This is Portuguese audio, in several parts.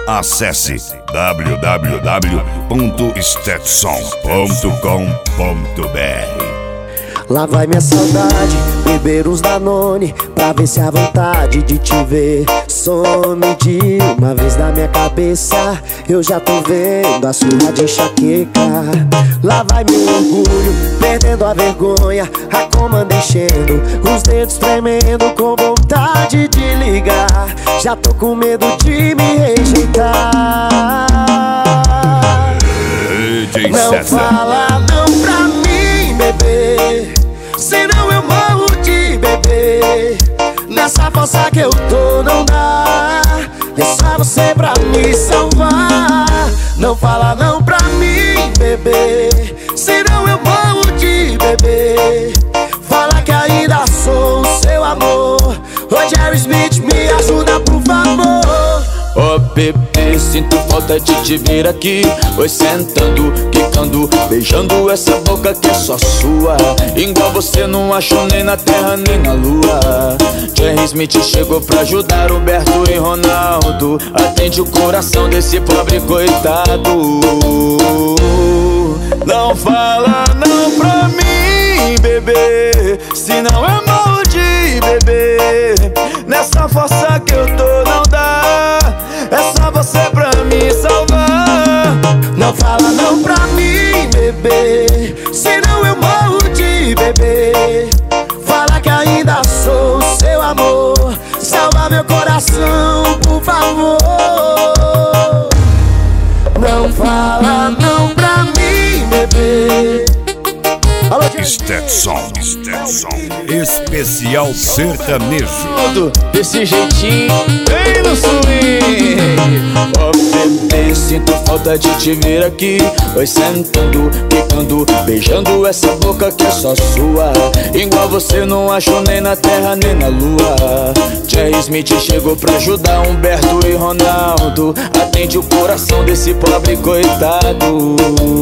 Acesse www.stetson.com.br. Lá vai minha saudade, beber uns Danone, pra ver se a vontade de te ver some de uma vez na minha cabeça. Eu já tô vendo a surra de enxaqueca. Lá vai meu orgulho, perdendo a vergonha, a comanda enchendo, os dedos tremendo com vontade de ligar. Já tô com medo de me rejeitar. Não fala não pra mim, bebê, senão eu morro de beber. Nessa força que eu tô não dá, é só você pra me salvar. Não fala não pra mim, bebê, senão eu morro de beber. Fala que ainda sou o seu amor. Ô Jerry Smith, me ajuda por favor. Ô bebê, sinto falta de te ver aqui. Oi, sentando, quicando, beijando essa boca que é só sua. Igual você não acho nem na terra nem na lua. Jerry Smith chegou pra ajudar Humberto e Ronaldo. Atende o coração desse pobre coitado. Não fala não pra mim, bebê, senão eu morro de beber. Nessa força que eu tô não dá, é só você pra me salvar. Não fala não pra mim, bebê, senão eu morro de beber. Fala que ainda sou o seu amor. Salva meu coração, por favor. Não fala não pra mim, bebê. Stetson, especial sertanejo. Tudo desse jeitinho, bem no swing. Ó bebê, sinto falta de te ver aqui. Oi, sentando, quicando, beijando essa boca que é só sua. Igual você não acho nem na terra nem na lua. Jerry Smith chegou pra ajudar Humberto e Ronaldo. Atende o coração desse pobre coitado.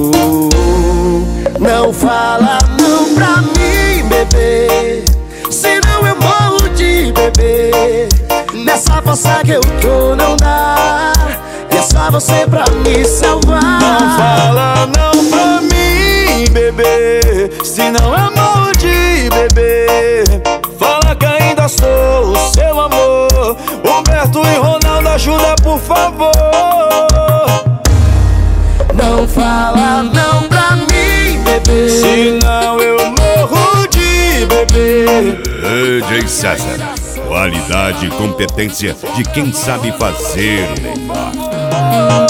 Não fala não pra mim, bebê, senão eu morro de beber. Nessa força que eu tô não dá, é só você pra me salvar. Não fala não pra mim, bebê, senão eu morro de beber. Fala que ainda sou o seu amor. Humberto e Ronaldo, ajuda por favor. Não fala não pra mim, bebê, senão eu morro de beber. DJ César, qualidade e competência de quem sabe fazer o melhor.